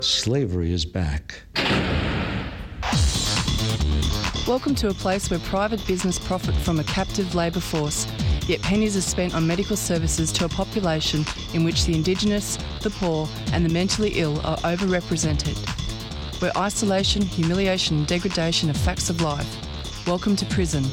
Slavery is back. Welcome to a place where private business profit from a captive labour force, yet pennies are spent on medical services to a population in which the Indigenous, the poor and the mentally ill are overrepresented. Where isolation, humiliation and degradation are facts of life. Welcome to prison.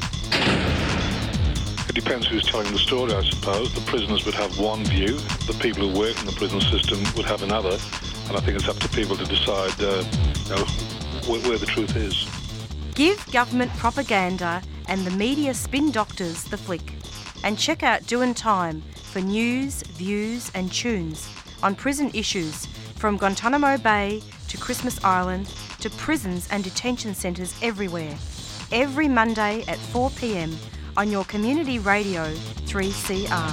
It depends who's telling the story, I suppose. The prisoners would have one view, the people who work in the prison system would have another, and I think it's up to people to decide where the truth is. Give government propaganda and the media spin doctors the flick. And check out Doin' Time for news, views and tunes on prison issues from Guantanamo Bay to Christmas Island to prisons and detention centres everywhere. Every Monday at 4 p.m. on your community radio 3CR.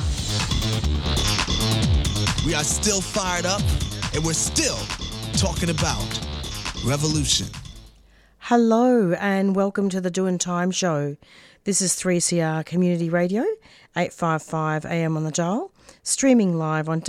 We are still fired up and we're still talking about revolution. Hello and welcome to the Doin' Time show. This is 3CR Community Radio, 855 AM on the dial, streaming live on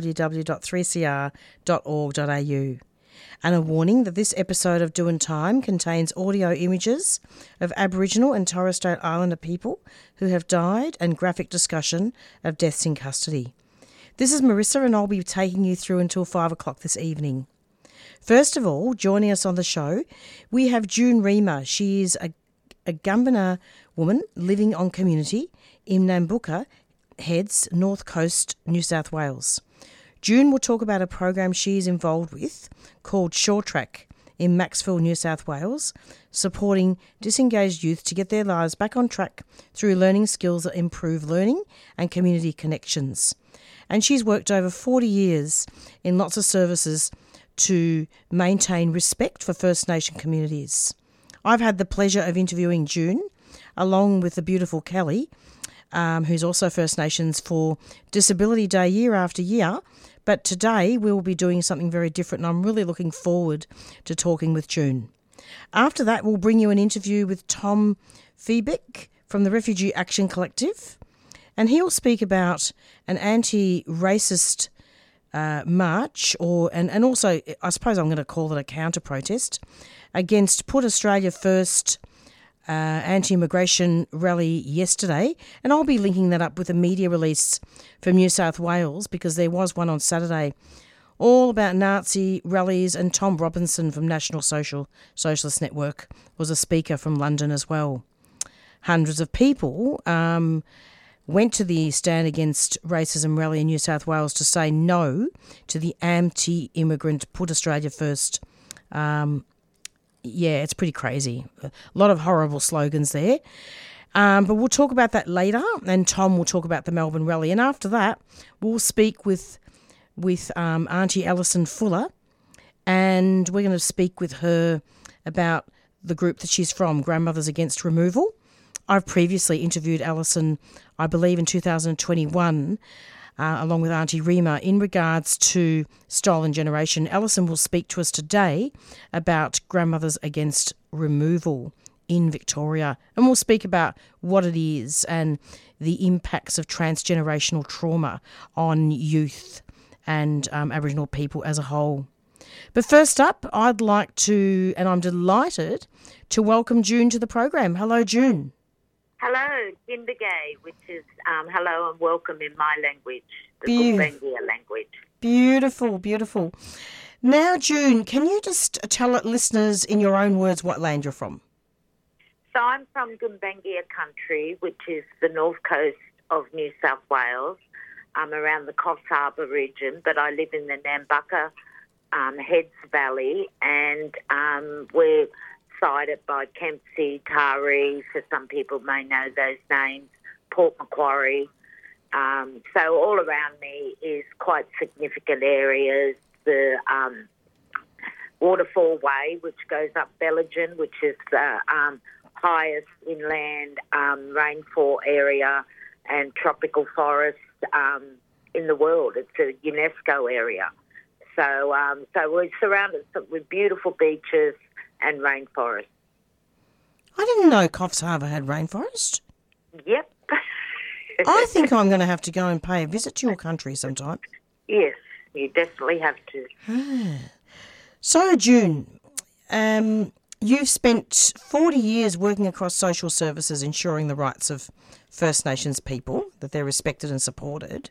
www.3cr.org.au. And a warning that this episode of Doin' Time contains audio images of Aboriginal and Torres Strait Islander people who have died and graphic discussion of deaths in custody. This is Marissa and I'll be taking you through until 5 o'clock this evening. First of all, joining us on the show, we have June Reamer. She is a Gumbaynggirr woman living on community in Nambucca Heads, North Coast, New South Wales. June will talk about a program she is involved with called Short Track in Maxville, New South Wales, supporting disengaged youth to get their lives back on track through learning skills that improve learning and community connections. And she's worked over 40 years in lots of services to maintain respect for First Nation communities. I've had the pleasure of interviewing June, along with the beautiful Kelly, who's also First Nations, for Disability Day year after year. But today we'll be doing something very different, and I'm really looking forward to talking with June. After that, we'll bring you an interview with Tom Feebeck from the Refugee Action Collective, and he'll speak about an anti-racist march, and also, I suppose I'm going to call it a counter-protest, against Put Australia First anti-immigration rally yesterday. And I'll be linking that up with a media release from New South Wales, because there was one on Saturday all about Nazi rallies, and Tom Robinson from National Socialist Network was a speaker from London as well. Hundreds of people went to the Stand Against Racism rally in New South Wales to say no to the anti-immigrant Put Australia First. Yeah, it's pretty crazy. A lot of horrible slogans there. But we'll talk about that later, and Tom will talk about the Melbourne rally. And after that, we'll speak with Auntie Alison Fuller, and we're going to speak with her about the group that she's from, Grandmothers Against Removal. I've previously interviewed Alison, I believe in 2021, along with Auntie Reamer, in regards to Stolen Generation. Alison will speak to us today about Grandmothers Against Removal in Victoria, and we'll speak about what it is and the impacts of transgenerational trauma on youth and Aboriginal people as a whole. But first up, I'd like to, and I'm delighted to welcome June to the program. Hello, June. Hello, Gindagay, which is hello and welcome in my language, the Gumbaynggirr language. Beautiful, beautiful. Now, June, can you just tell listeners in your own words what land you're from? So I'm from Gumbaynggirr country, which is the north coast of New South Wales, around the Coffs Harbour region, but I live in the Nambucca Heads Valley, and we're sided by Kempsey, Taree, for some people may know those names, Port Macquarie. So all around me is quite significant areas. The Waterfall Way, which goes up Bellingen, which is the highest inland rainfall area and tropical forest in the world. It's a UNESCO area. So we're surrounded with beautiful beaches and rainforest. I didn't know Coffs Harbour had rainforest. Yep. I think I'm going to have to go and pay a visit to your country sometime. Yes, you definitely have to. So, June, you've spent 40 years working across social services, ensuring the rights of First Nations people, that they're respected and supported.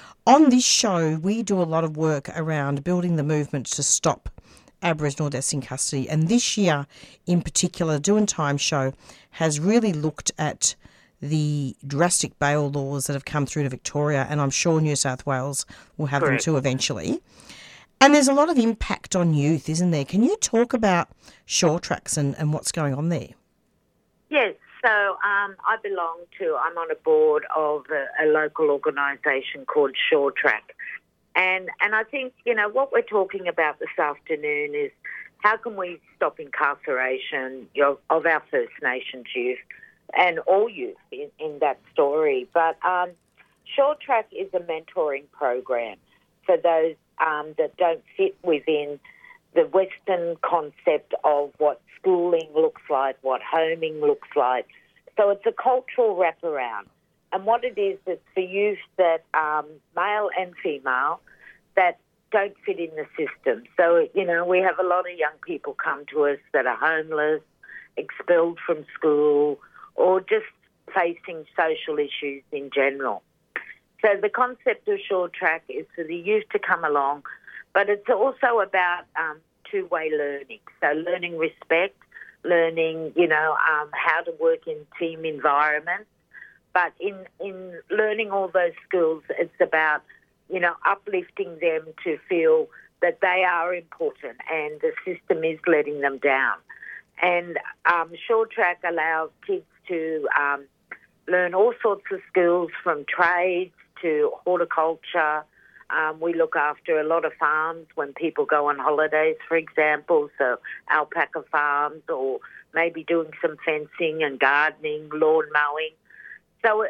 On this show, we do a lot of work around building the movement to stop Aboriginal deaths in custody. And this year, in particular, Doing Time show has really looked at the drastic bail laws that have come through to Victoria, and I'm sure New South Wales will have them too eventually. And there's a lot of impact on youth, isn't there? Can you talk about Short Tracks and what's going on there? Yes, so I'm on a board of a local organisation called Short Track. And I think, what we're talking about this afternoon is how can we stop incarceration of our First Nations youth and all youth in that story. But Short Track is a mentoring program for those that don't fit within the Western concept of what schooling looks like, what homing looks like. So it's a cultural wraparound. And what it is, it's for youth that, male and female, that don't fit in the system. So, we have a lot of young people come to us that are homeless, expelled from school, or just facing social issues in general. So the concept of Short Track is for the youth to come along, but it's also about two-way learning. So learning respect, learning, how to work in team environments. But in learning all those skills, it's about, uplifting them to feel that they are important and the system is letting them down. And Short Track allows kids to learn all sorts of skills, from trades to horticulture. We look after a lot of farms when people go on holidays, for example, so alpaca farms, or maybe doing some fencing and gardening, lawn mowing. So,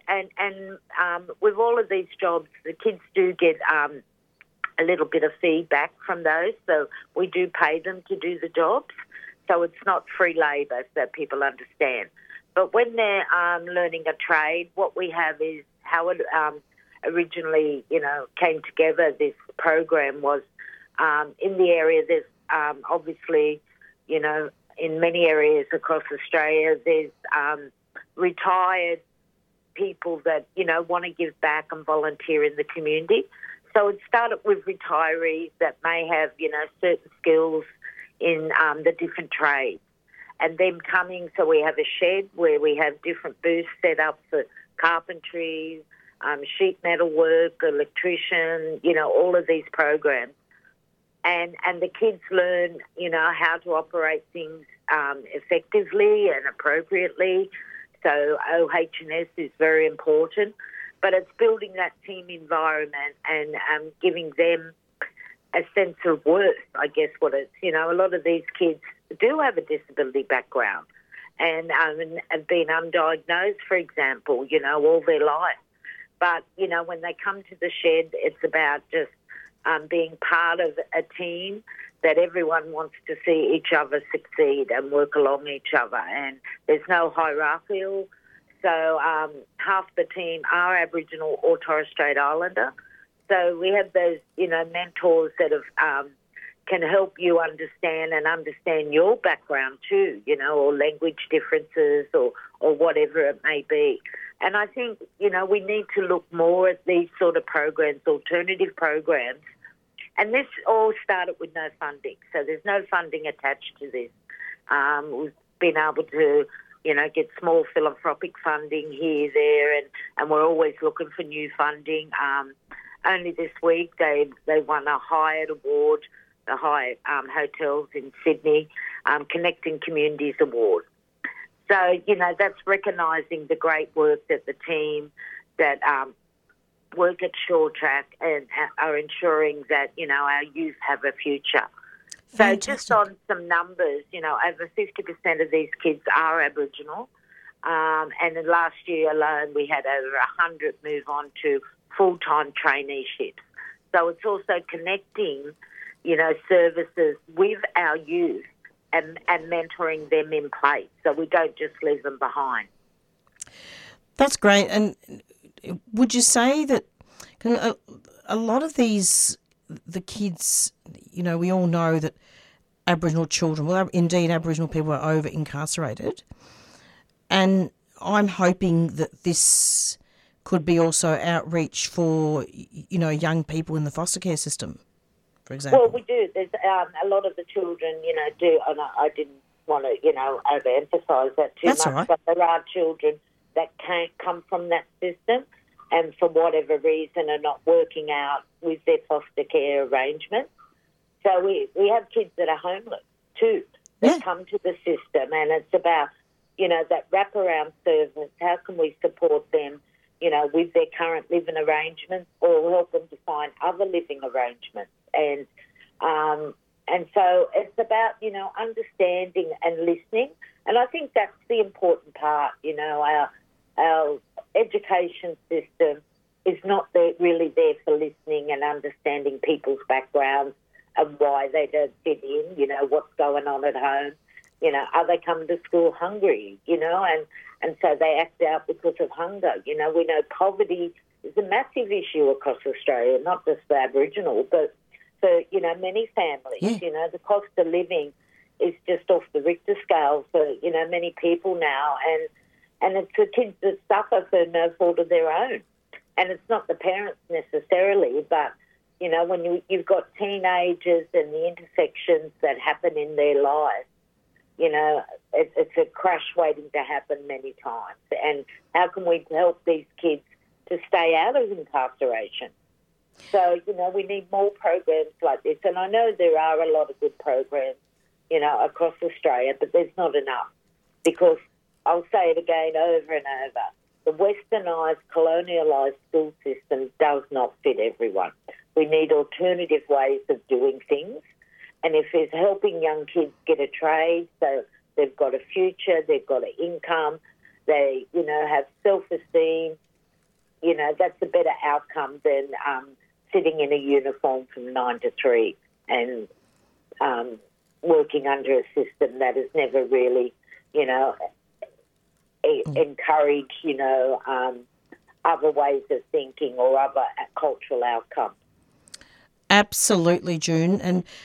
with all of these jobs, the kids do get a little bit of feedback from those, so we do pay them to do the jobs. So it's not free labour, so people understand. But when they're learning a trade, what we have is how it originally, came together. This program was in the area. There's obviously, in many areas across Australia, there's retired people that, want to give back and volunteer in the community. So it started with retirees that may have, certain skills in the different trades. And them coming, so we have a shed where we have different booths set up for carpentry, sheet metal work, electrician, all of these programs. And the kids learn, how to operate things effectively and appropriately. So OH&S is very important. But it's building that team environment and giving them a sense of worth, I guess what it's, a lot of these kids do have a disability background and have been undiagnosed, for example, all their life. But, when they come to the shed, it's about just being part of a team that everyone wants to see each other succeed and work along each other. And there's no hierarchical. So half the team are Aboriginal or Torres Strait Islander. So we have those, mentors that have can help you understand your background too, or language differences or whatever it may be. And I think, we need to look more at these sort of programs, alternative programs. And this all started with no funding. So there's no funding attached to this. We've been able to, get small philanthropic funding here, there, and we're always looking for new funding. Only this week they won a Hyatt Award, the Hyatt Hotels in Sydney, Connecting Communities Award. So, that's recognising the great work that the team that work at Short Track and are ensuring that, our youth have a future. Fantastic. So just on some numbers, over 50% of these kids are Aboriginal. And in last year alone, we had over 100 move on to full-time traineeships. So it's also connecting, services with our youth and mentoring them in place, so we don't just leave them behind. That's great. And would you say that a lot of these the kids, we all know that Aboriginal children, well, indeed Aboriginal people are over-incarcerated. And I'm hoping that this could be also outreach for, young people in the foster care system, for example. Well, we do. There's a lot of the children, do, and I didn't want to, overemphasise that too That's much, all right. but there are children that can't come from that system and for whatever reason are not working out with their foster care arrangements. So we have kids that are homeless too that come to the system, and it's about, that wraparound service. How can we support them, with their current living arrangements or help them to find other living arrangements? And so it's about, understanding and listening. And I think that's the important part, our education system is not really there for listening and understanding people's backgrounds and why they don't fit in, what's going on at home. Are they coming to school hungry, and so they act out because of hunger. We know poverty is a massive issue across Australia, not just for Aboriginal, but for, many families. Yeah. The cost of living is just off the Richter scale for, many people now, and it's the kids that suffer for no fault of their own. And it's not the parents necessarily, but, when you've got teenagers and the intersections that happen in their lives, it's a crash waiting to happen many times. And how can we help these kids to stay out of incarceration? So, we need more programs like this. And I know there are a lot of good programs, across Australia, but there's not enough. Because I'll say it again over and over, the westernised, colonialised school system does not fit everyone. We need alternative ways of doing things. And if it's helping young kids get a trade, so they've got a future, they've got an income, they, have self-esteem, that's a better outcome than sitting in a uniform from 9 to 3 and working under a system that has never really, encouraged, other ways of thinking or other cultural outcomes. Absolutely, June.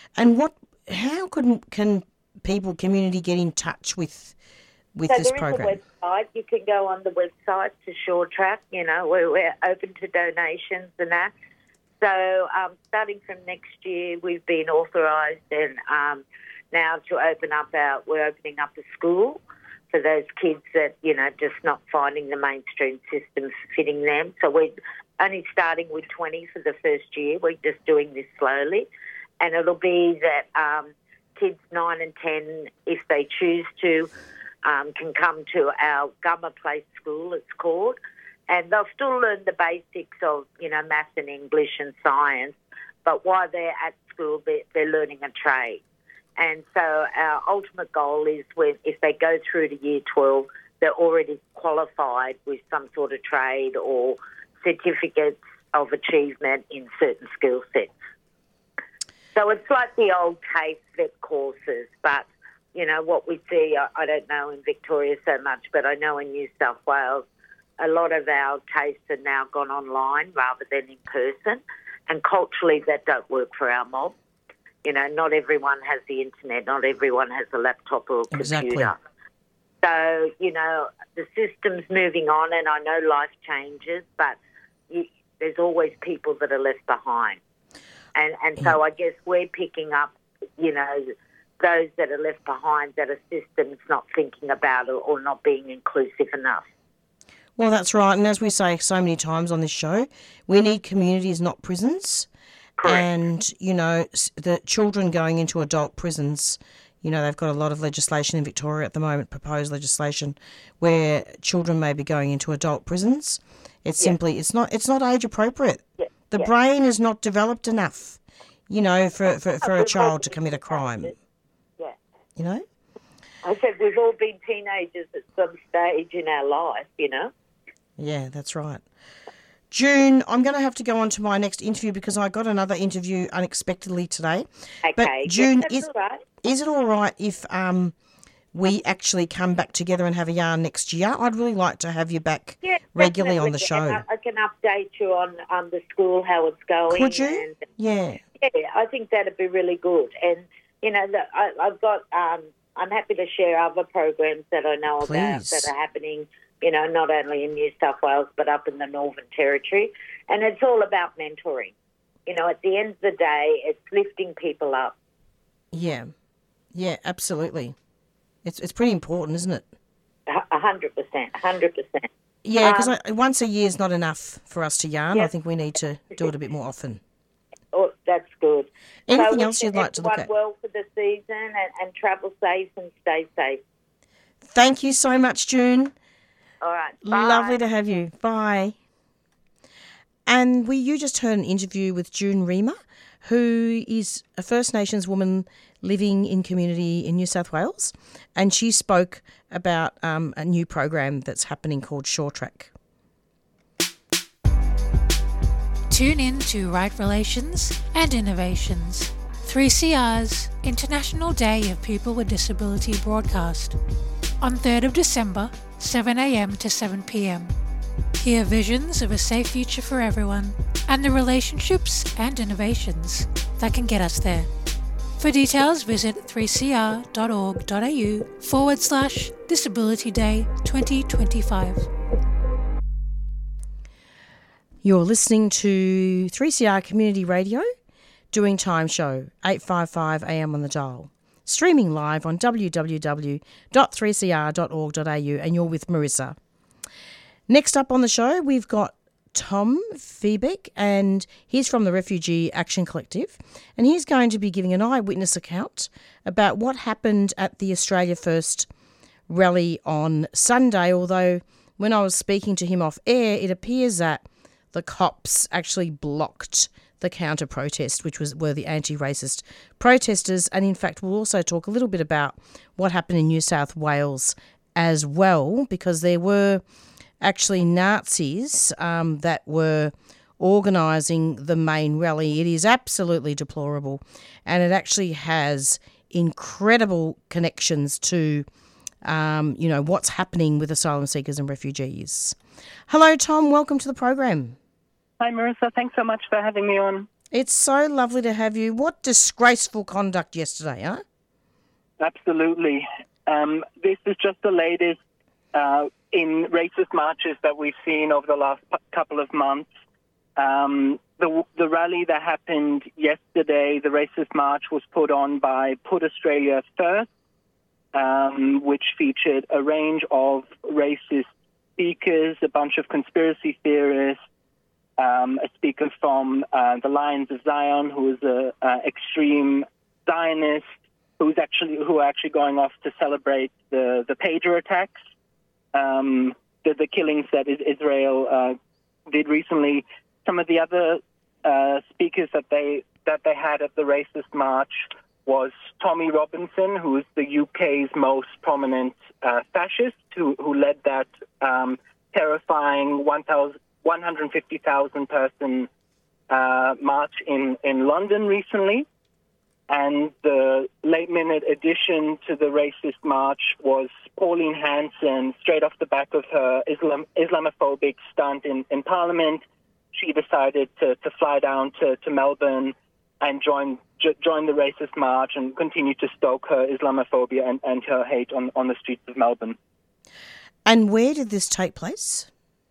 How can people, community get in touch with this program? There is a website. You can go on the website to Shore Track. We're open to donations and that. So starting from next year, we've been authorised and now to we're opening up a school for those kids that, just not finding the mainstream systems fitting them. So we're only starting with 20 for the first year. We're just doing this slowly. And it'll be that kids 9 and 10, if they choose to, can come to our Gummer Place School, it's called, and they'll still learn the basics of, maths and English and science, but while they're at school, they're learning a trade. And so our ultimate goal is if they go through to Year 12, they're already qualified with some sort of trade or certificates of achievement in certain skill sets. So it's like the old TAFE vet courses, but, what we see, I don't know in Victoria so much, but I know in New South Wales, a lot of our TAFEs have now gone online rather than in person, and culturally that don't work for our mob. Not everyone has the internet, not everyone has a laptop or a computer. Exactly. So, the system's moving on, and I know life changes, but there's always people that are left behind. And so I guess we're picking up, those that are left behind that a system's not thinking about or not being inclusive enough. Well, that's right. And as we say so many times on this show, we need communities, not prisons. Correct. And, the children going into adult prisons, they've got a lot of legislation in Victoria at the moment, proposed legislation, where children may be going into adult prisons. It's simply, it's not age appropriate. Yeah. The brain is not developed enough, for a child to commit a crime. Yeah. I said we've all been teenagers at some stage in our life, Yeah, that's right. June, I'm going to have to go on to my next interview because I got another interview unexpectedly today. Okay. But June, that's all right. Is it all right if we actually come back together and have a yarn next year. I'd really like to have you back regularly on the show. And I can update you on the school, how it's going. Could you? Yeah, I think that'd be really good. And, you know, I've got, I'm happy to share other programs that I know about that are happening, you know, not only in New South Wales but up in the Northern Territory. And it's all about mentoring. You know, at the end of the day, it's lifting people up. Yeah, absolutely. It's pretty important, isn't it? 100%. Yeah, because once a year is not enough for us to yarn. Yep. I think we need to do it a bit more often. Oh, that's good. Anything else you'd like to look at? Well for the season and travel safe and stay safe. Thank you so much, June. All right, bye. Lovely to have you. Bye. And you just heard an interview with June Reamer, who is a First Nations woman living in community in New South Wales, and she spoke about a new program that's happening called Shore Track. Tune in to Right Relations and Innovations, 3CR's International Day of People with Disability broadcast on 3rd of December, 7 a.m. to 7 p.m. Hear visions of a safe future for everyone and the relationships and innovations that can get us there. For details, visit 3cr.org.au/Disability Day 2025. You're listening to 3CR Community Radio, Doing Time Show, 855 AM on the dial. Streaming live on www.3cr.org.au, and you're with Marissa. Next up on the show, we've got Tom Feebeck, and he's from the Refugee Action Collective, and he's going to be giving an eyewitness account about what happened at the Australia First rally on Sunday, although when I was speaking to him off air, it appears that the cops actually blocked the counter-protest, which were the anti-racist protesters, and in fact we'll also talk a little bit about what happened in New South Wales as well, because there were actually Nazis that were organising the main rally. It is absolutely deplorable, and it actually has incredible connections to, what's happening with asylum seekers and refugees. Hello, Tom. Welcome to the program. Hi, Marissa. Thanks so much for having me on. It's so lovely to have you. What disgraceful conduct yesterday, huh? Absolutely. This is just the latest in racist marches that we've seen over the last couple of months. The rally that happened yesterday, the racist march, was put on by Put Australia First, which featured a range of racist speakers, a bunch of conspiracy theorists, a speaker from the Lions of Zion, who is an extreme Zionist, who are actually going off to celebrate the pager attacks, the killings that Israel did recently. Some of the other speakers that they had at the racist march was Tommy Robinson, who is the UK's most prominent fascist, who led that terrifying 150,000 person march in London recently. And the late-minute addition to the racist march was Pauline Hanson, straight off the back of her Islamophobic stunt in Parliament. She decided to fly down to Melbourne and join the racist march and continue to stoke her Islamophobia and her hate on the streets of Melbourne. And where did this take place?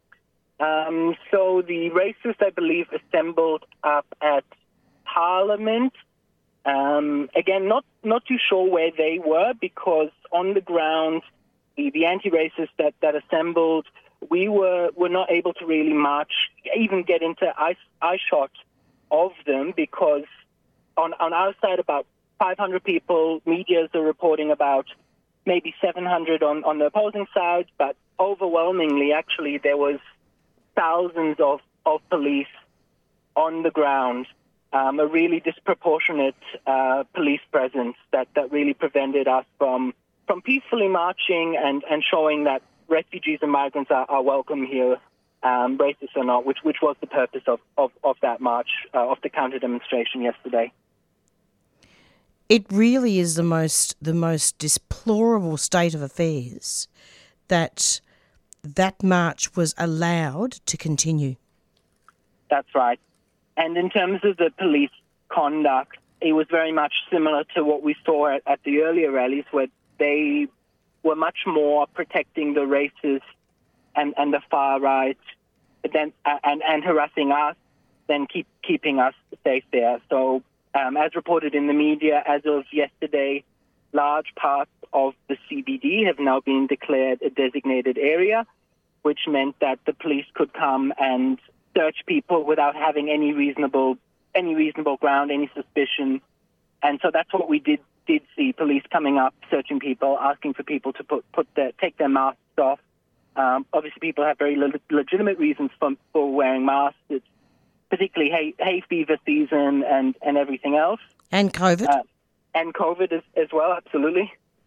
So the racists, I believe, assembled up at Parliament. Again, not too sure where they were, because on the ground, the anti-racists that assembled, we were not able to really march, even get into eye shot of them, because on our side, about 500 people. Medias are reporting about maybe 700 on the opposing side, but overwhelmingly, actually, there was thousands of police on the ground. A really disproportionate police presence that really prevented us from peacefully marching and showing that refugees and migrants are welcome here, racist or not, which was the purpose of that march, of the counter demonstration yesterday. It really is the most deplorable state of affairs that march was allowed to continue. That's right. And in terms of the police conduct, it was very much similar to what we saw at the earlier rallies, where they were much more protecting the racists and the far right and harassing us than keeping us safe there. So as reported in the media, as of yesterday, large parts of the CBD have now been declared a designated area, which meant that the police could come and search people without having any reasonable ground, any suspicion. And so that's what we did see, police coming up, searching people, asking for people to take their masks off. Obviously, people have very legitimate reasons for wearing masks. It's particularly hay fever season and everything else. And COVID. And COVID as well, absolutely.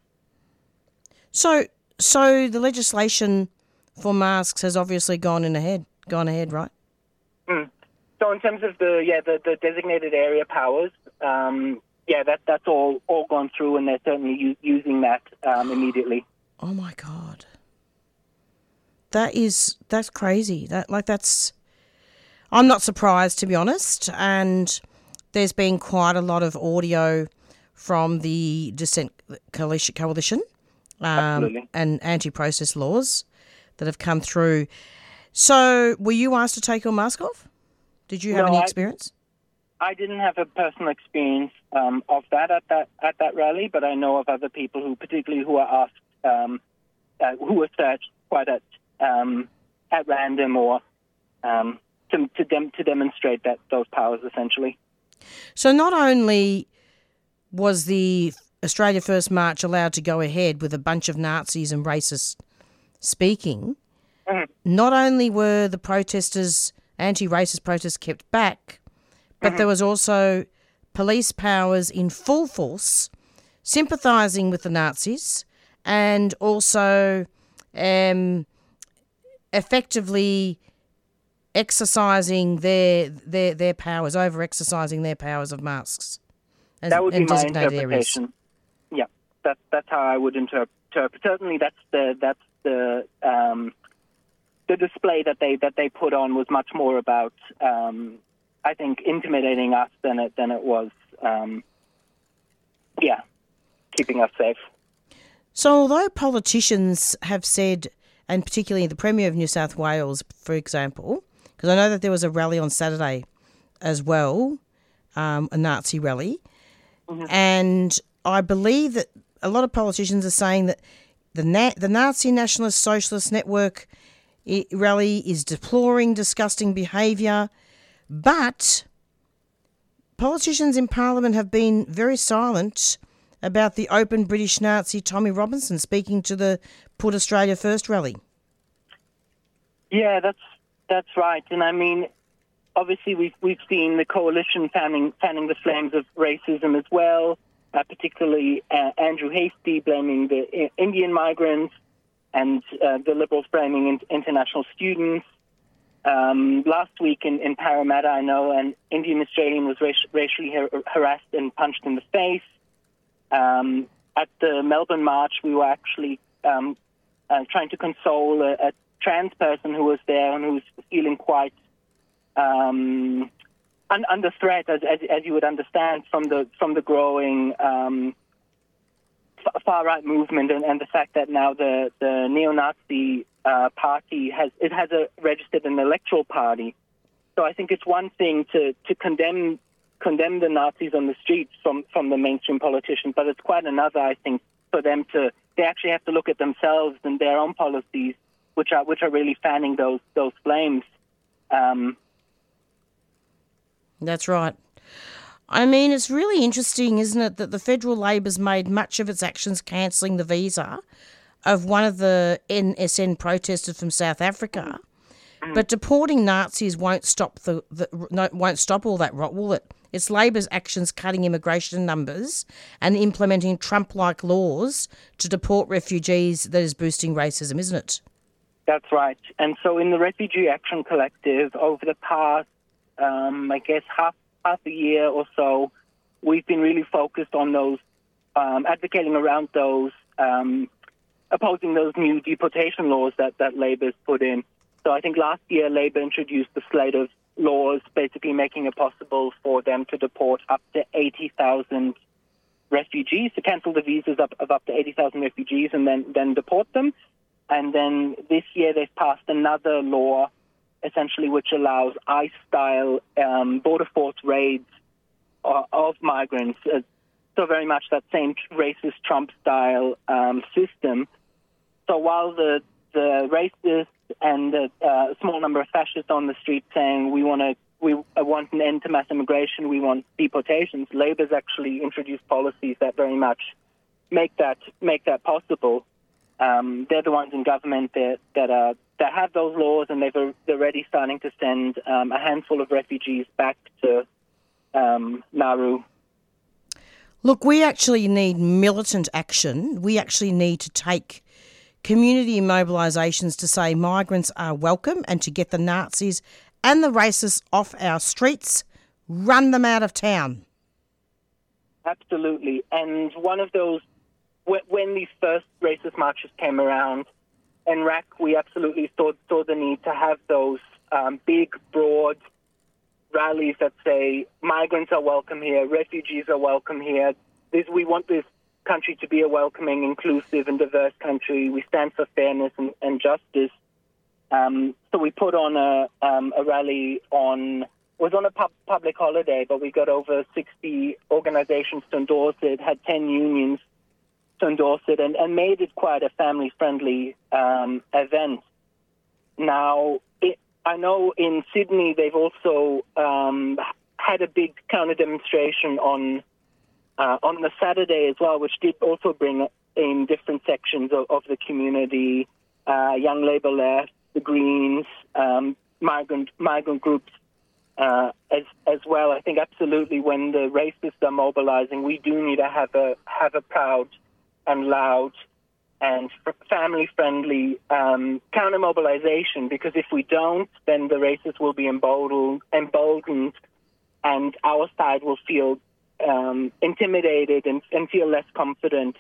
So the legislation for masks has obviously gone ahead, right? Mm. So in terms of the designated area powers, that's all gone through, and they're certainly using that immediately. Oh my God, that's crazy. I'm not surprised, to be honest. And there's been quite a lot of audio from the Dissent Coalition and anti-protest laws that have come through. So were you asked to take your mask off? Did you have any experience? I didn't have a personal experience of that at that rally, but I know of other people who are asked, who were searched quite at random or to demonstrate those powers, essentially. So not only was the Australia First March allowed to go ahead with a bunch of Nazis and racists speaking, not only were the protesters, anti-racist protests, kept back, but there was also police powers in full force sympathising with the Nazis and also effectively exercising their powers, over-exercising their powers of masks. That would be my interpretation. Areas. Yeah, that's how I would interpret. Certainly, that's the display that they put on was much more about, I think, intimidating us than it was, keeping us safe. So, although politicians have said, and particularly the Premier of New South Wales, for example, because I know that there was a rally on Saturday as well, a Nazi rally, and I believe that a lot of politicians are saying that the Nazi Nationalist Socialist Network rally is deploring disgusting behaviour, but politicians in Parliament have been very silent about the open British Nazi Tommy Robinson speaking to the Put Australia First rally. Yeah, that's right. And I mean, obviously we've seen the coalition fanning the flames of racism as well, particularly Andrew Hastie blaming the Indian migrants and the Liberals blaming international students. Last week in Parramatta, I know an Indian Australian was racially harassed and punched in the face. At the Melbourne March, we were actually trying to console a trans person who was there and who was feeling quite under threat, as you would understand, from the growing far right movement and the fact that now the neo-Nazi party has registered an electoral party. So I think it's one thing to condemn the Nazis on the streets from the mainstream politicians, but it's quite another, I think, for them they actually have to look at themselves and their own policies, which are really fanning those flames. That's right. I mean, it's really interesting, isn't it, that the federal Labor's made much of its actions cancelling the visa of one of the NSN protesters from South Africa, but deporting Nazis won't stop won't stop all that rot, will it? It's Labor's actions cutting immigration numbers and implementing Trump-like laws to deport refugees that is boosting racism, isn't it? That's right. And so in the Refugee Action Collective, over the past, I guess, half a year or so, we've been really focused on those, advocating around those, opposing those new deportation laws that Labour's put in. So I think last year Labour introduced a slate of laws basically making it possible for them to deport up to 80,000 refugees, to cancel the visas of up to 80,000 refugees and then deport them. And then this year they've passed another law, essentially, which allows ICE-style border force raids of migrants. So very much that same racist Trump-style system. So while the racists and a small number of fascists on the street saying we want an end to mass immigration, we want deportations, Labour's actually introduced policies that very much make that possible. They're the ones in government that have those laws, and they're already starting to send a handful of refugees back to Nauru. Look, we actually need militant action. We actually need to take community mobilisations to say migrants are welcome and to get the Nazis and the racists off our streets, run them out of town. Absolutely. And one of those, when these first racist marches came around in RAC, we absolutely saw the need to have those big, broad rallies that say migrants are welcome here, refugees are welcome here. We want this country to be a welcoming, inclusive and diverse country. We stand for fairness and justice. So we put on a rally it was on a public holiday, but we got over 60 organizations to endorse it, had 10 unions to endorse it, and made it quite a family-friendly event. Now, I know in Sydney they've also had a big counter-demonstration on the Saturday as well, which did also bring in different sections of the community, Young Labour Left, the Greens, migrant groups as well. I think absolutely when the racists are mobilising, we do need to have a proud and loud and family-friendly counter-mobilization, because if we don't, then the racists will be emboldened and our side will feel intimidated and feel less confident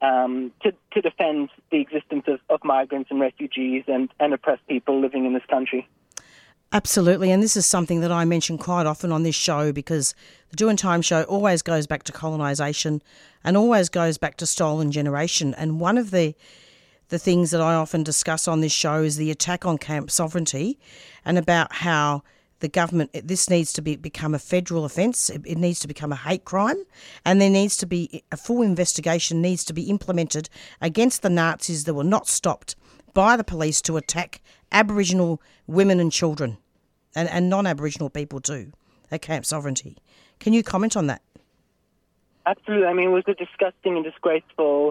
to defend the existence of migrants and refugees and oppressed people living in this country. Absolutely, and this is something that I mention quite often on this show, because the Doing Time show always goes back to colonisation and always goes back to stolen generation. And one of the things that I often discuss on this show is the attack on camp sovereignty, and about how the government, this needs to become a federal offence, it needs to become a hate crime, and there needs to be a full investigation needs to be implemented against the Nazis that were not stopped by the police to attack Aboriginal women and children, and non-Aboriginal people too, at Camp Sovereignty. Can you comment on that? Absolutely. I mean, it was a disgusting and disgraceful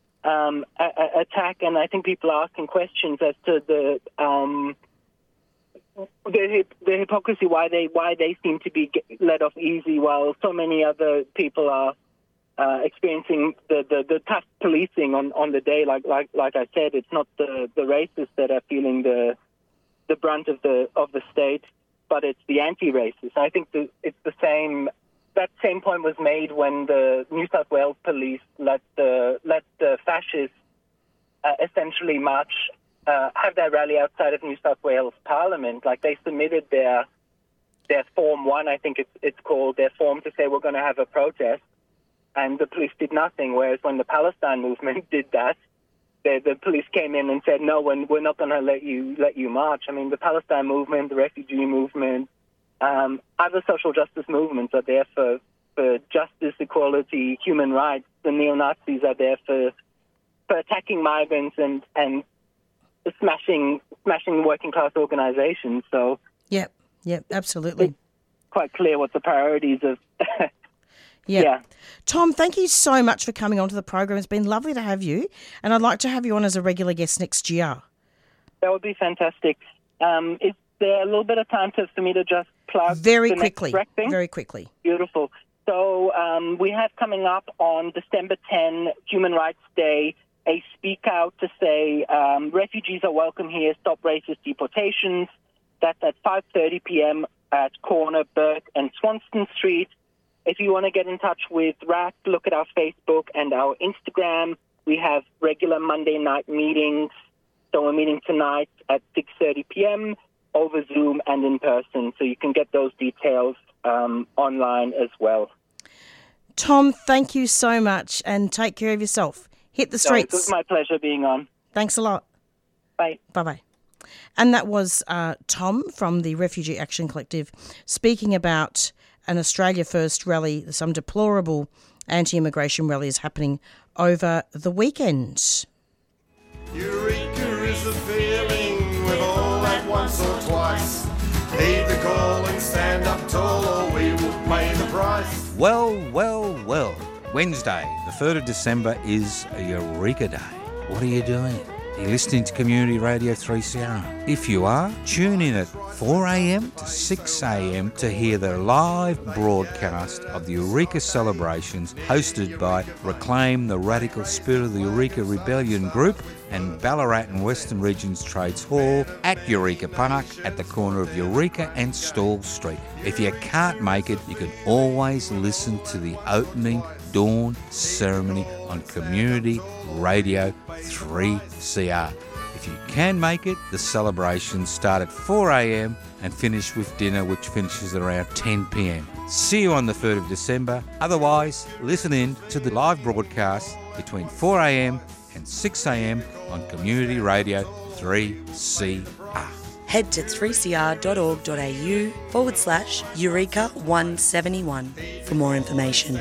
attack, and I think people are asking questions as to the hypocrisy, why they seem to be let off easy while so many other people are experiencing the tough policing on the day. Like I said, it's not the racists that are feeling the brunt of the state, but it's the anti-racists. I think it's the same. That same point was made when the New South Wales police let the fascists essentially march, have their rally outside of New South Wales Parliament. Like, they submitted their Form 1, I think it's called, their form to say we're going to have a protest, and the police did nothing. Whereas when the Palestine movement did that, the police came in and said, no, we're not going to let you march. I mean, the Palestine movement, the refugee movement, other social justice movements are there for justice, equality, human rights. The neo-Nazis are there for attacking migrants and smashing working class organizations. So Yep, absolutely. It's quite clear what the priorities of. Yeah. Tom, thank you so much for coming onto the program. It's been lovely to have you, and I'd like to have you on as a regular guest next year. That would be fantastic. Is there a little bit of time for me to just plug Very the quickly. next thing? Very quickly. Beautiful. So we have coming up on December 10, Human Rights Day, a speak out to say refugees are welcome here, stop racist deportations. That's at 5:30 p.m. at corner Burke and Swanston Street. if you want to get in touch with RAC, look at our Facebook and our Instagram. We have regular Monday night meetings. So we're meeting tonight at 6:30 p.m. over Zoom and in person. So you can get those details online as well. Tom, thank you so much and take care of yourself. Hit the streets. It was my pleasure being on. Thanks a lot. Bye. Bye-bye. And that was Tom from the Refugee Action Collective speaking about an Australia First rally, some deplorable anti-immigration rallies happening over the weekend. Eureka is a feeling we've all had once or twice. Heed the call and stand up tall or we will pay the price. Well. Wednesday, the 3rd of December is a Eureka Day. What are you doing? You're listening to Community Radio 3CR. If you are, tune in at 4 a.m. to 6 a.m. to hear the live broadcast of the Eureka celebrations hosted by Reclaim the Radical Spirit of the Eureka Rebellion Group and Ballarat and Western Regions Trades Hall at Eureka Park at the corner of Eureka and Stall Street. If you can't make it, you can always listen to the opening dawn ceremony on Community Radio 3CR. If you can make it, the celebrations start at 4 a.m. and finish with dinner, which finishes around 10 p.m. See you on the 3rd of December. Otherwise, listen in to the live broadcast between 4 a.m. and 6 a.m. on Community Radio 3CR. Head to 3cr.org.au/Eureka171 for more information.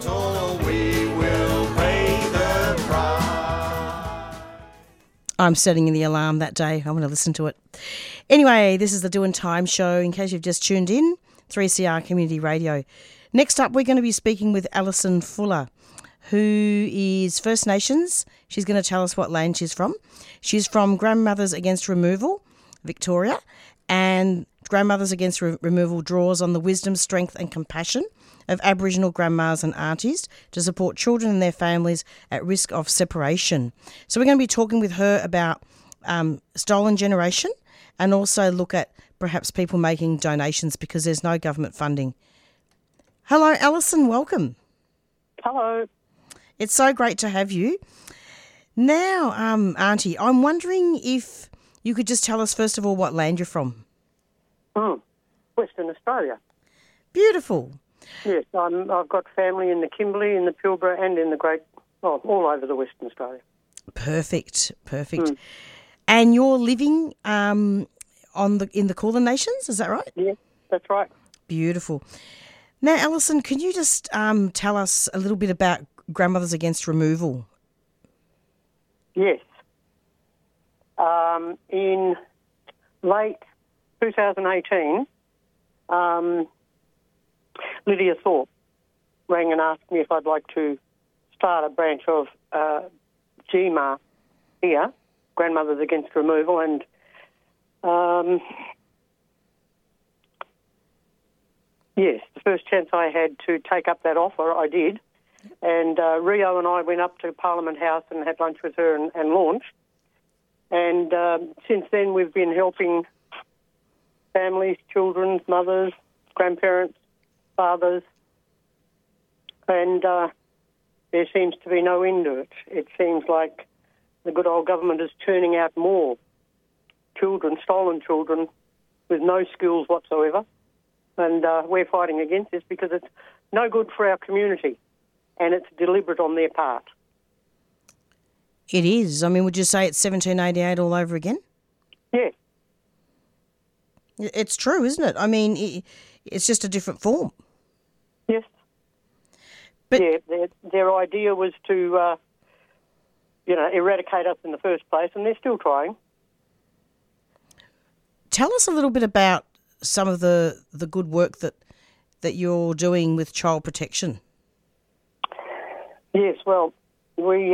I'm setting the alarm that day. I want to listen to it. Anyway, this is the Doing Time show. In case you've just tuned in, 3CR Community Radio. Next up, we're going to be speaking with Alison Fuller, who is First Nations. She's going to tell us what land she's from. She's from Grandmothers Against Removal, Victoria, and Grandmothers Against Removal draws on the wisdom, strength and compassion of Aboriginal grandmas and aunties to support children and their families at risk of separation. So we're going to be talking with her about stolen generation and also look at perhaps people making donations because there's no government funding. Hello, Alison, welcome. Hello. It's so great to have you. Now, Auntie, I'm wondering if you could just tell us, first of all, what land you're from. Western Australia. Beautiful. Yes, I've got family in the Kimberley, in the Pilbara and in the all over the Western Australia. Perfect. And you're living in the Kulin Nations, is that right? Yes, that's right. Beautiful. Now, Alison, can you just tell us a little bit about Grandmothers Against Removal? Yes. In late 2018, Lydia Thorpe rang and asked me if I'd like to start a branch of GMAR here, Grandmothers Against Removal, and yes, the first chance I had to take up that offer, I did. And Rio and I went up to Parliament House and had lunch with her and launched. And since then we've been helping families, children, mothers, grandparents, fathers, and there seems to be no end to it. It seems like the good old government is turning out more children, stolen children, with no skills whatsoever. And we're fighting against this because it's no good for our community and it's deliberate on their part. It is. I mean, would you say it's 1788 all over again? Yes. It's true, isn't it? I mean, it's just a different form. Yes. But yeah, their idea was to, eradicate us in the first place, and they're still trying. Tell us a little bit about some of the good work that you're doing with child protection. Yes, well, we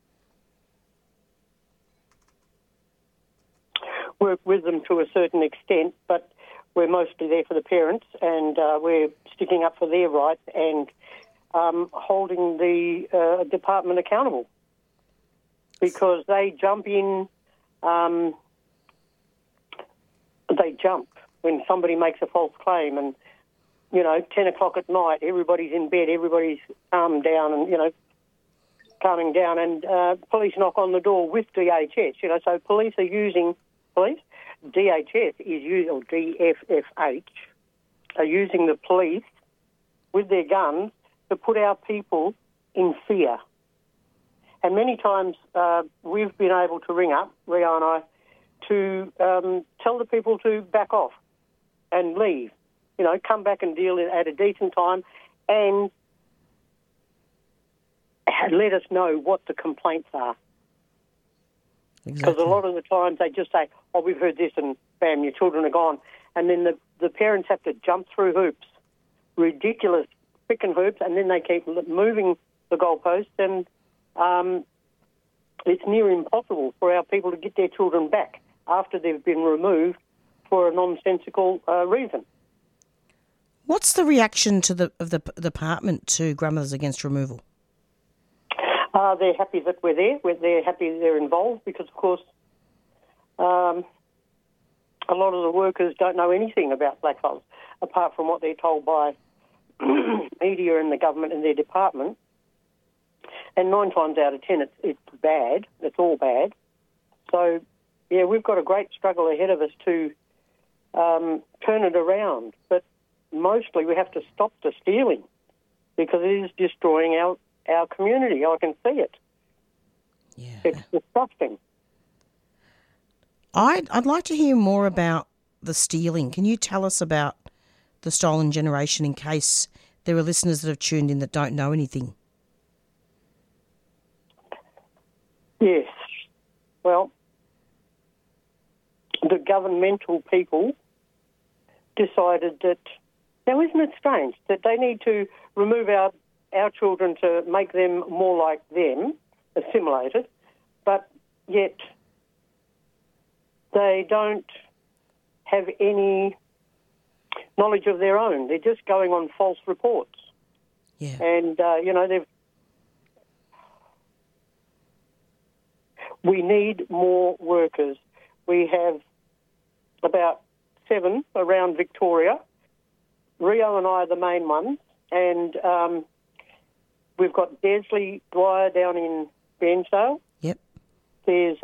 work with them to a certain extent, but we're mostly there for the parents, and we're sticking up for their rights and holding the department accountable because they jump in. They jump when somebody makes a false claim, and 10 o'clock at night, everybody's in bed, everybody's calming down, and police knock on the door with DHS, so police are using, DHS is using, or DFFH, are using the police with their guns to put our people in fear. And many times we've been able to ring up, Rio and I, to tell the people to back off and leave. Come back and deal at a decent time and let us know what the complaints are. Because a lot of the times they just say, oh, we've heard this, and bam, your children are gone. And then the parents have to jump through hoops, ridiculous freaking hoops, and then they keep moving the goalposts, and it's near impossible for our people to get their children back after they've been removed for a nonsensical reason. What's the reaction of the department to Grandmothers Against Removal? They're happy that we're there. They're happy they're involved because, of course, a lot of the workers don't know anything about blackfellas apart from what they're told by media and the government and their department. And 9 times out of 10, it's bad. It's all bad. So, yeah, we've got a great struggle ahead of us to turn it around. But mostly we have to stop the stealing because it is destroying our community. I can see it. Yeah. It's disgusting. I'd like to hear more about the stealing. Can you tell us about the stolen generation in case there are listeners that have tuned in that don't know anything? Yes. Well, the governmental people decided that, now isn't it strange, that they need to remove our children to make them more like them, assimilated, but yet they don't have any knowledge of their own. They're just going on false reports. Yeah. And, we need more workers. We have about 7 around Victoria. Rio and I are the main ones, and we've got Desley Dwyer down in Bairnsdale. Yep. There's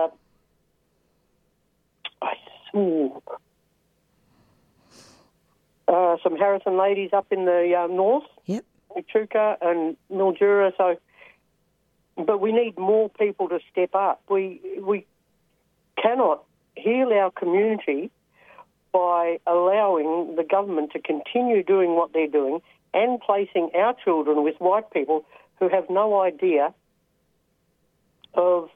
some Harrison ladies up in the north. Yep. Echuca and Mildura. But we need more people to step up. We cannot heal our community by allowing the government to continue doing what they're doing and placing our children with white people who have no idea of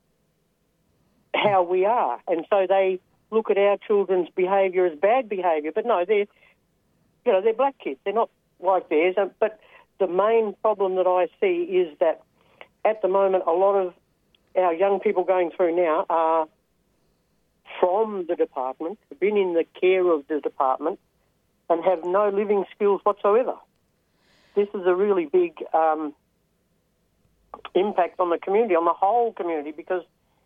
how we are. And so they look at our children's behaviour as bad behaviour. But no, they're black kids. They're not like theirs. But the main problem that I see is that at the moment a lot of our young people going through now are from the department, have been in the care of the department, and have no living skills whatsoever. This is a really big impact on the community, on the whole community, because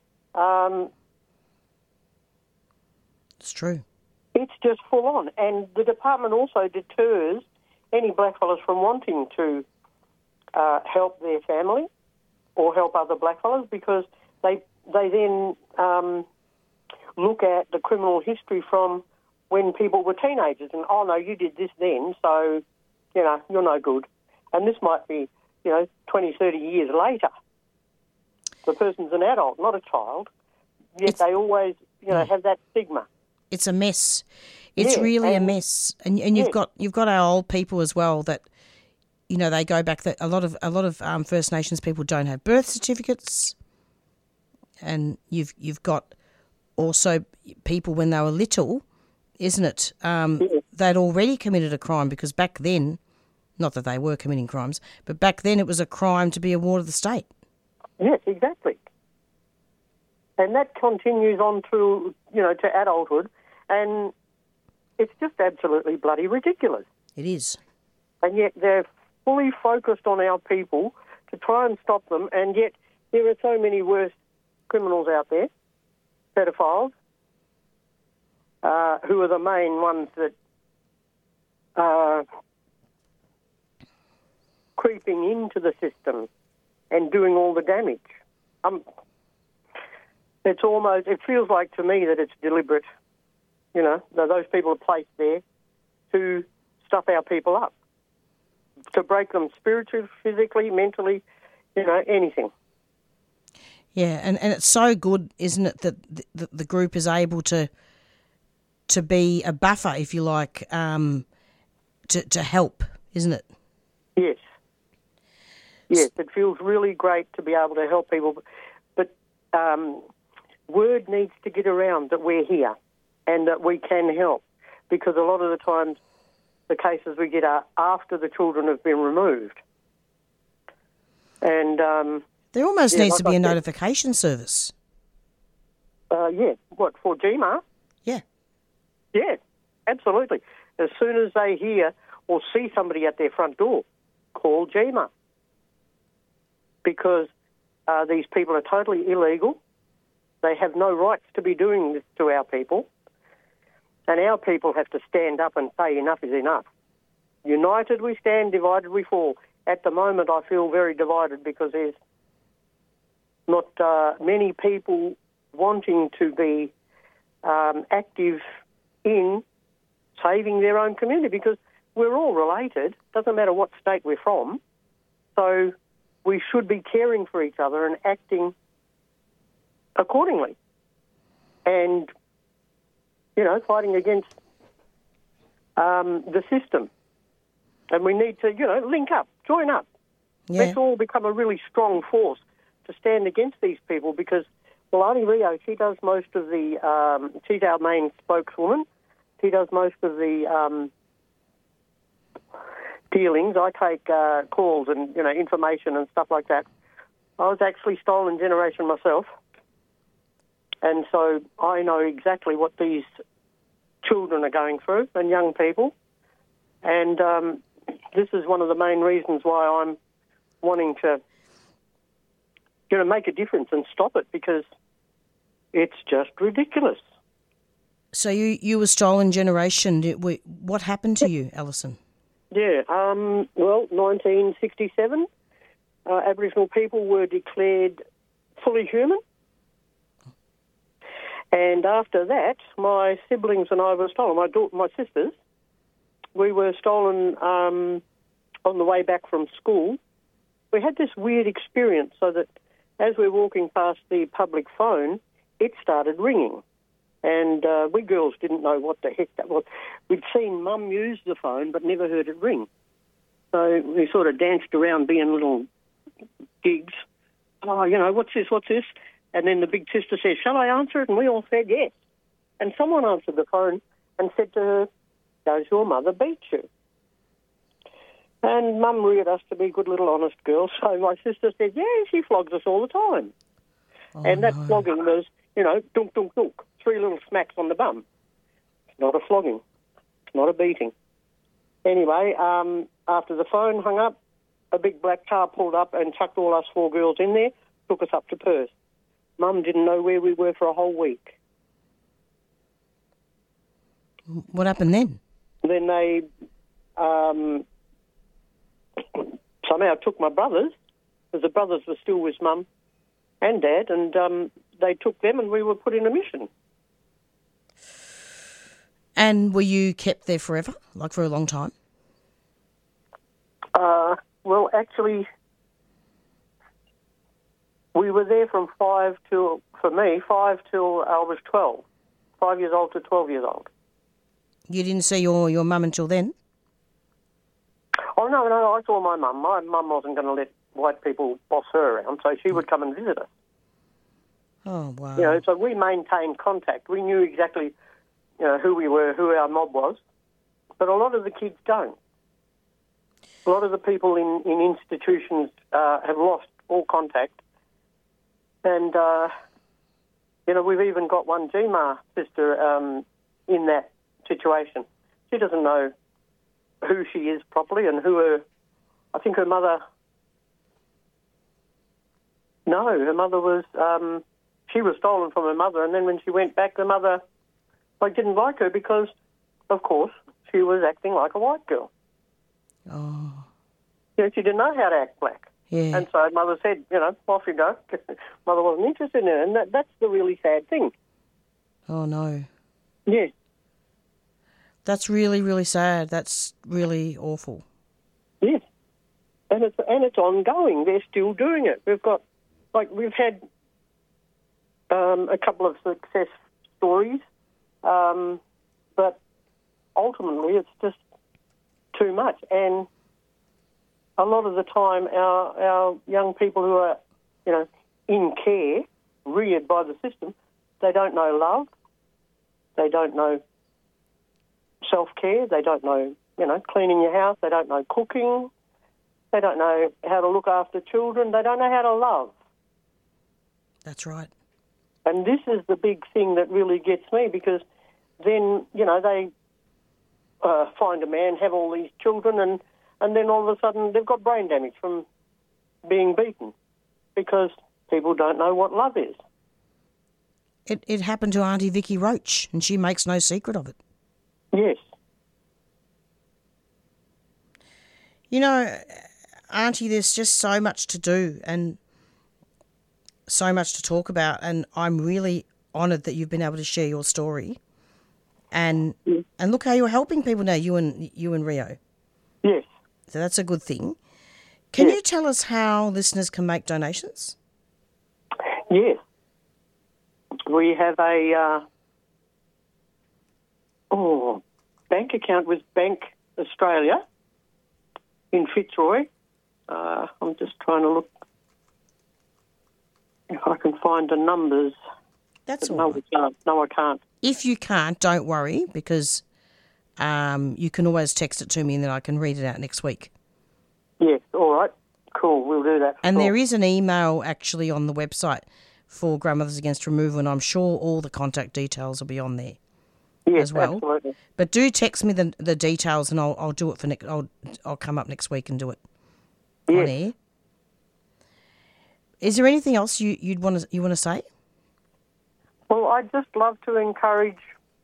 it's true. It's just full on. And the department also deters any blackfellas from wanting to help their family or help other blackfellas because they then look at the criminal history from when people were teenagers and, oh, no, you did this then, so, you're no good. And this might be, 20, 30 years later. The person's an adult, not a child, yet they always, have that stigma. It's a mess. It's really a mess. And you've got our old people as well that, they go back. That a lot of First Nations people don't have birth certificates, and you've got also people when they were little, isn't it? They'd already committed a crime because back then, not that they were committing crimes, but back then it was a crime to be a ward of the state. Yes, exactly. And that continues on through, to adulthood, and it's just absolutely bloody ridiculous. It is. And yet they're fully focused on our people to try and stop them, and yet there are so many worse criminals out there, pedophiles, who are the main ones that creeping into the system and doing all the damage. It feels like to me that it's deliberate. You know, those people are placed there to stuff our people up, to break them spiritually, physically, mentally, anything. Yeah, and it's so good, isn't it, that the group is able to be a buffer, if you like, to help, isn't it? Yes. Yes, it feels really great to be able to help people. But word needs to get around that we're here and that we can help, because a lot of the times the cases we get are after the children have been removed. And there almost needs to be a notification service. What, for GMAR? Yeah. Yeah, absolutely. As soon as they hear or see somebody at their front door, call GMAR. Because these people are totally illegal. They have no rights to be doing this to our people. And our people have to stand up and say enough is enough. United we stand, divided we fall. At the moment, I feel very divided because there's not many people wanting to be active in saving their own community, because we're all related. Doesn't matter what state we're from. So we should be caring for each other and acting accordingly. And, fighting against the system. And we need to, link up, join up. Yeah. Let's all become a really strong force to stand against these people, because, well, Auntie Rio, she does most of the, she's our main spokeswoman. She does most of the dealings. I take calls and, information and stuff like that. I was actually stolen generation myself. And so I know exactly what these children are going through and young people. And this is one of the main reasons why I'm wanting to, make a difference and stop it, because it's just ridiculous. So you were stolen generation. What happened to you, Alison? Yeah, 1967, Aboriginal people were declared fully human. And after that, my siblings and I were stolen. My sisters, we were stolen on the way back from school. We had this weird experience, so that as we were walking past the public phone, it started ringing. And we girls didn't know what the heck that was. We'd seen Mum use the phone but never heard it ring. So we sort of danced around being little gigs. Oh, what's this? And then the big sister says, shall I answer it? And we all said yes. And someone answered the phone and said to her, does your mother beat you? And Mum reared us to be good little honest girls. So my sister said, yeah, she flogs us all the time. And that flogging was, dunk, dunk, dunk, 3 little smacks on the bum. It's not a flogging. It's not a beating. Anyway, after the phone hung up, a big black car pulled up and chucked all us 4 girls in there, took us up to Perth. Mum didn't know where we were for a whole week. What happened then? Then they somehow took my brothers, because the brothers were still with Mum and Dad, and they took them and we were put in a mission. And were you kept there forever, like for a long time? Well, actually, we were there from 5 till I was 12. 5 years old to 12 years old. You didn't see your mum until then? Oh, no, I saw my mum. My mum wasn't going to let white people boss her around, so she would come and visit us. Oh, wow. So we maintained contact. We knew exactly, who we were, who our mob was. But a lot of the kids don't. A lot of the people in institutions have lost all contact. And, we've even got one GMAR sister in that situation. She doesn't know who she is properly and I think her mother... No, her mother was... she was stolen from her mother, and then when she went back, the mother didn't like her because, of course, she was acting like a white girl. Oh. She didn't know how to act black. Yeah. And so Mother said, off you go. Mother wasn't interested in it, and that's the really sad thing. Oh, no. Yeah. That's really, really sad. That's really awful. Yes. And it's ongoing. They're still doing it. We've had a couple of success stories, but ultimately it's just too much. And a lot of the time our young people who are, in care, reared by the system, they don't know love, they don't know self-care, they don't know, cleaning your house, they don't know cooking, they don't know how to look after children, they don't know how to love. That's right. And this is the big thing that really gets me, because then, they find a man, have all these children, and then all of a sudden they've got brain damage from being beaten because people don't know what love is. It happened to Auntie Vicky Roach, and she makes no secret of it. Yes. Auntie, there's just so much to do and so much to talk about, and I'm really honoured that you've been able to share your story. And look how you're helping people now, you and Rio. Yes. So that's a good thing. Can you tell us how listeners can make donations? Yes. We have a bank account with Bank Australia in Fitzroy. I'm just trying to look if I can find the numbers. That's all right. No, I can't. If you can't, don't worry, because you can always text it to me and then I can read it out next week. Yes, all right. Cool, we'll do that. And there is an email actually on the website for Grandmothers Against Removal, and I'm sure all the contact details will be on there as well. Absolutely. But do text me the details, and I'll do it for next. I'll come up next week and do it on air. Is there anything else you want to say? Well, I'd just love to encourage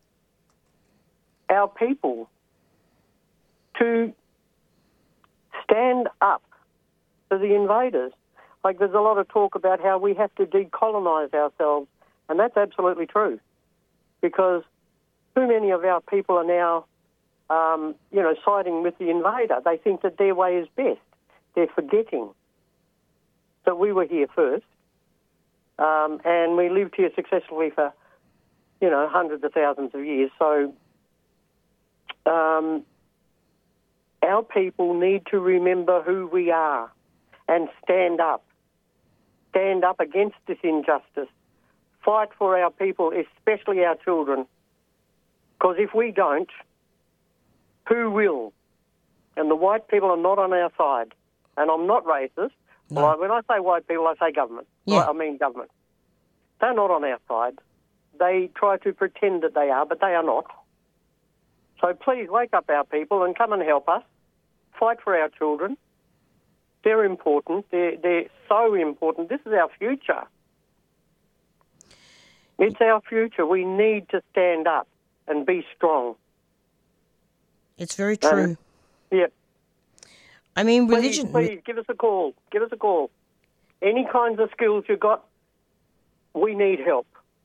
our people to stand up to the invaders. Like, there's a lot of talk about how we have to decolonise ourselves, and that's absolutely true, because too many of our people are now, siding with the invader. They think that their way is best. They're forgetting that we were here first, and we lived here successfully for, hundreds of thousands of years. So our people need to remember who we are and stand up. Stand up against this injustice. Fight for our people, especially our children. Because if we don't, who will? And the white people are not on our side. And I'm not racist. No. Well, when I say white people, I say government. Yeah. I mean government. They're not on our side. They try to pretend that they are, but they are not. So please wake up our people and come and help us. Fight for our children. They're important. They're so important. This is our future. It's our future. We need to stand up and be strong. It's very true. Yeah. I mean, religion... Please, give us a call. Give us a call. Any kinds of skills you've got, we need help.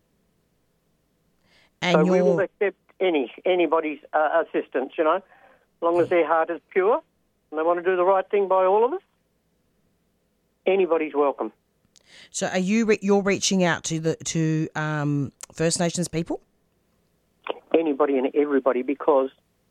And we will accept anybody's assistance, as long as their heart is pure and they want to do the right thing by all of us. Anybody's welcome. So are you're reaching out to First Nations people? Anybody and everybody, because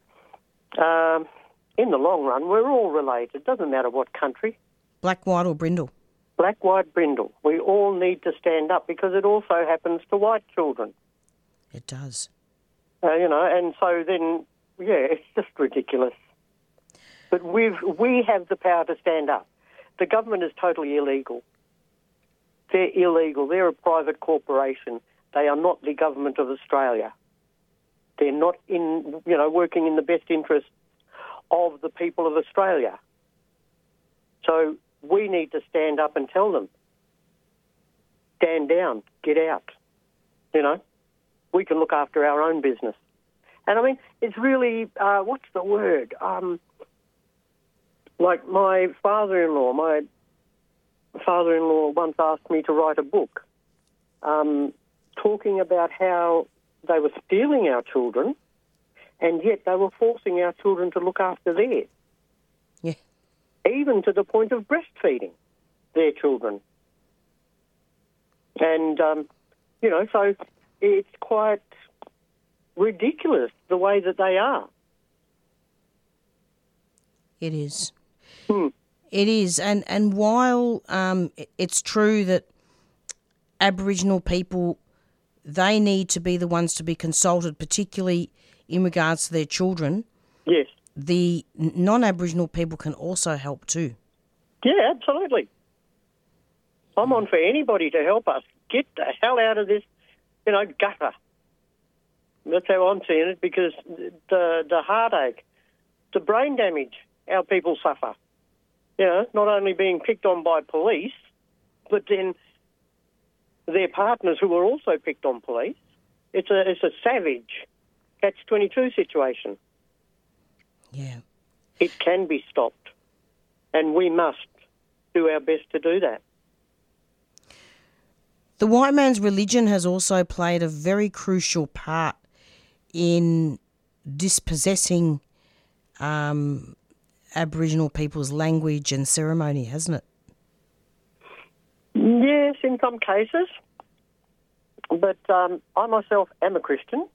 in the long run, we're all related. Doesn't matter what country. Black, white or brindle? Black, white, brindle. We all need to stand up, because it also happens to white children. It does. And so then, it's just ridiculous. But we have the power to stand up. The government is totally illegal. They're illegal. They're a private corporation. They are not the government of Australia. They're not working in the best interests of the people of Australia. So we need to stand up and tell them, stand down, get out. We can look after our own business. And I mean, it's really, what's the word? Like my father-in-law once asked me to write a book talking about how they were stealing our children and yet they were forcing our children to look after theirs. Yeah. Even to the point of breastfeeding their children. And, so it's quite ridiculous the way that they are. It is. It is. And while it's true that Aboriginal people, they need to be the ones to be consulted, particularly in regards to their children. Yes. The non-Aboriginal people can also help too. Yeah, absolutely. I'm on for anybody to help us get the hell out of this, gutter. That's how I'm seeing it, because the heartache, the brain damage our people suffer, not only being picked on by police, but then their partners who are also picked on police. It's a savage catch-22 situation. Yeah. It can be stopped, and we must do our best to do that. The white man's religion has also played a very crucial part in dispossessing Aboriginal people's language and ceremony, hasn't it? Yes, in some cases. But I myself am a Christian.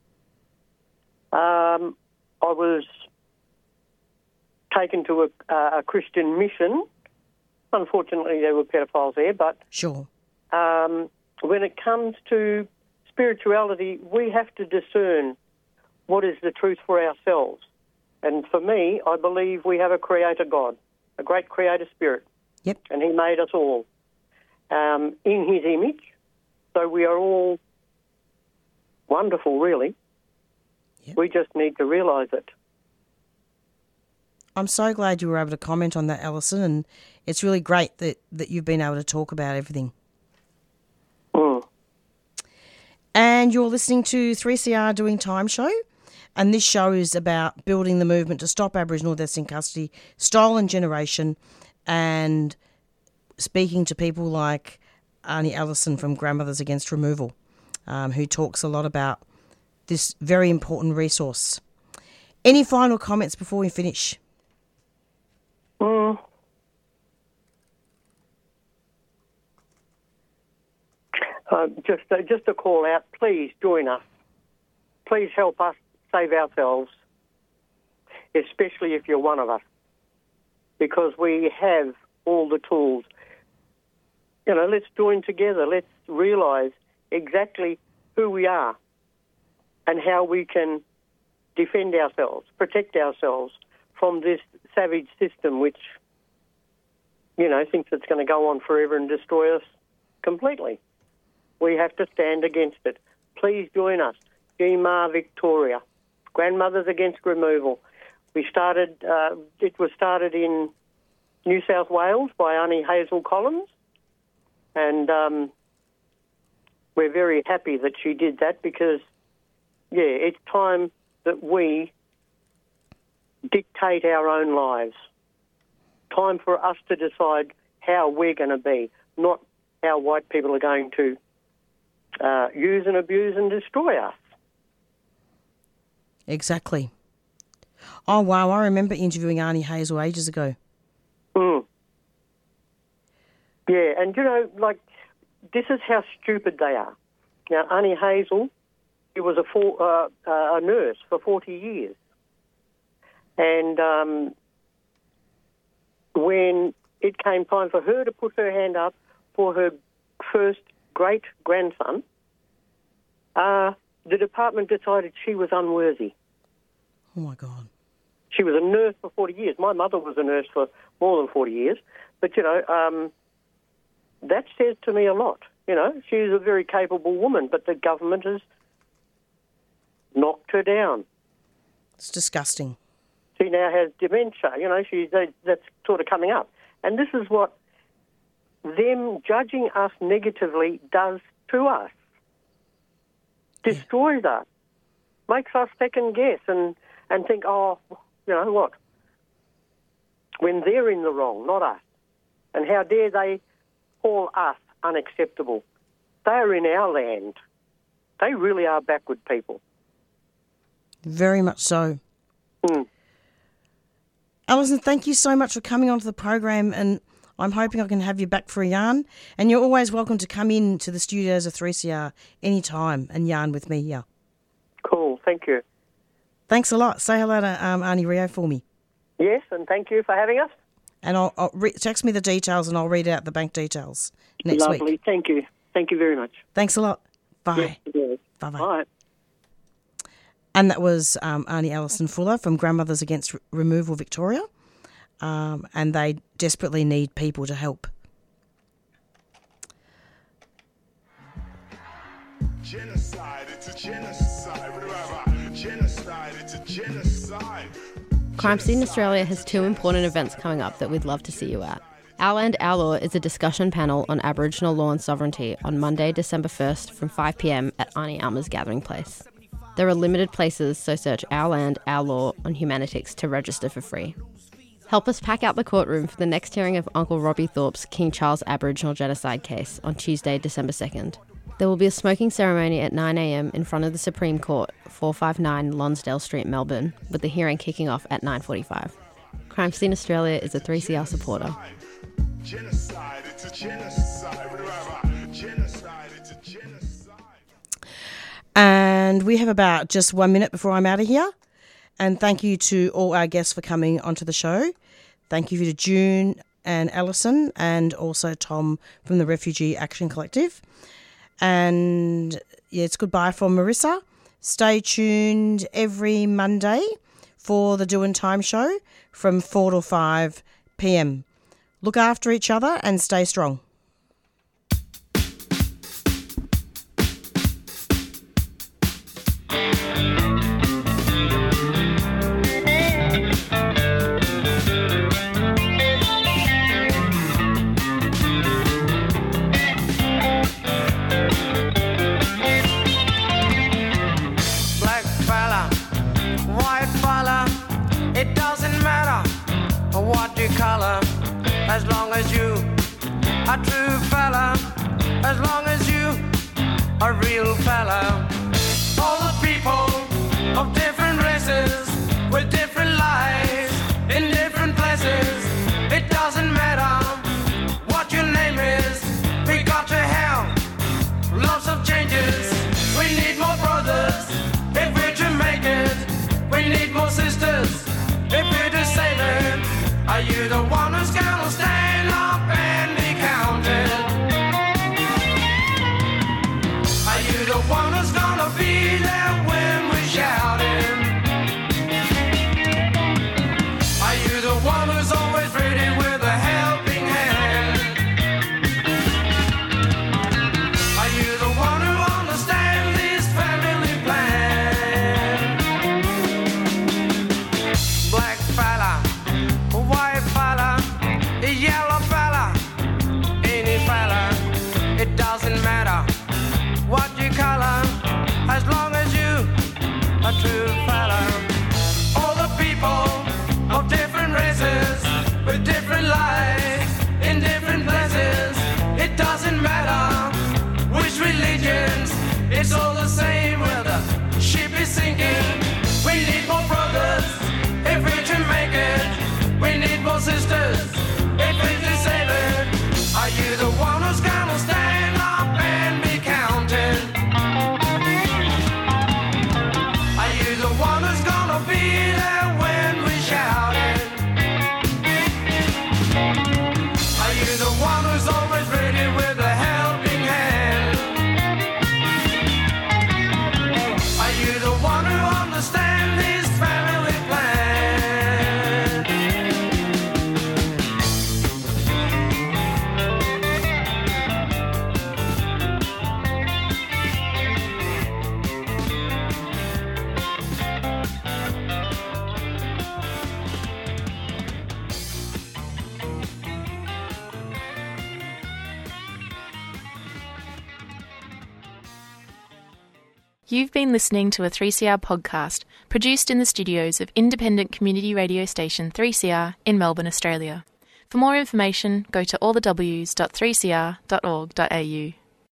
I was taken to a Christian mission. Unfortunately, there were pedophiles there, but... Sure. When it comes to spirituality, we have to discern what is the truth for ourselves. And for me, I believe we have a creator God, a great creator spirit. Yep. And he made us all in his image. So we are all wonderful, really. Yep. We just need to realise it. I'm so glad you were able to comment on that, Alison, and it's really great that you've been able to talk about everything. And you're listening to 3CR Doing Time Show, and this show is about building the movement to stop Aboriginal deaths in custody, stolen generation, and speaking to people like Arnie Allison from Grandmothers Against Removal, who talks a lot about this very important resource. Any final comments before we finish? Just a call out, please join us. Please help us save ourselves, especially if you're one of us, because we have all the tools. Let's join together. Let's realise exactly who we are and how we can defend ourselves, protect ourselves from this savage system which, thinks it's going to go on forever and destroy us completely. We have to stand against it. Please join us. GMAR Victoria, Grandmothers Against Removal. It was started in New South Wales by Annie Hazel Collins, and we're very happy that she did that because, it's time that we dictate our own lives. Time for us to decide how we're going to be, not how white people are going to use and abuse and destroy us. Exactly. Oh, wow, I remember interviewing Arnie Hazel ages ago. Yeah, and this is how stupid they are. Now, Arnie Hazel, she was a nurse for 40 years. And when it came time for her to put her hand up for her first great-grandson, the department decided she was unworthy. Oh, my God. She was a nurse for 40 years. My mother was a nurse for more than 40 years. But, that says to me a lot. She's a very capable woman, but the government has knocked her down. It's disgusting. She now has dementia. That's sort of coming up. And this is what them judging us negatively does to us. Destroys us. makes us second guess and think, oh, you know what, when they're in the wrong, not us. And how dare they call us unacceptable? They are in our land. They really are backward people. Very much so. Alison, thank you so much for coming onto the program, and I'm hoping I can have you back for a yarn. And you're always welcome to come in to the studios of 3CR anytime and yarn with me here. Cool, thank you. Thanks a lot. Say hello to Arnie Rio for me. Yes, and thank you for having us. And I'll text me the details and I'll read out the bank details next week. Lovely, thank you. Thank you very much. Thanks a lot. Bye. Yes, Bye-bye. Bye. And that was Arnie Alison Fuller from Grandmothers Against Removal Victoria. And they desperately need people to help. Genocide, it's a genocide. Genocide, it's a genocide. Crime Scene Australia has two important events coming up that we'd love to see you at. Our Land, Our Law is a discussion panel on Aboriginal law and sovereignty on Monday, December 1st from 5 p.m. at Arnie Alma's Gathering Place. There are limited places, so search Our Land, Our Law on Humanitix to register for free. Help us pack out the courtroom for the next hearing of Uncle Robbie Thorpe's King Charles Aboriginal Genocide case on Tuesday, December 2nd. There will be a smoking ceremony at 9 a.m. in front of the Supreme Court, 459 Lonsdale Street, Melbourne, with the hearing kicking off at 9:45. Crime Scene Australia is a 3CR supporter. Genocide, it's a genocide. Genocide, it's a genocide. And we have about just 1 minute before I'm out of here. And thank you to all our guests for coming onto the show. Thank you to June and Alison and also Tom from the Refugee Action Collective. And yeah, it's goodbye from Marissa. Stay tuned every Monday for the Doing Time show from 4 to 5 p.m. Look after each other and stay strong. As long as you are true fella, as long as you are real fella. All the people of different races with different lives in different places. It doesn't matter what your name is. We got to have lots of changes. We need more brothers if we're to make it. We need more sisters if we're to save it. Are you the one who's gonna stand up and be counted? Are you the one who's gonna be there when we shout it? You've been listening to a 3CR podcast produced in the studios of independent community radio station 3CR in Melbourne, Australia. For more information, go to allthews.3cr.org.au.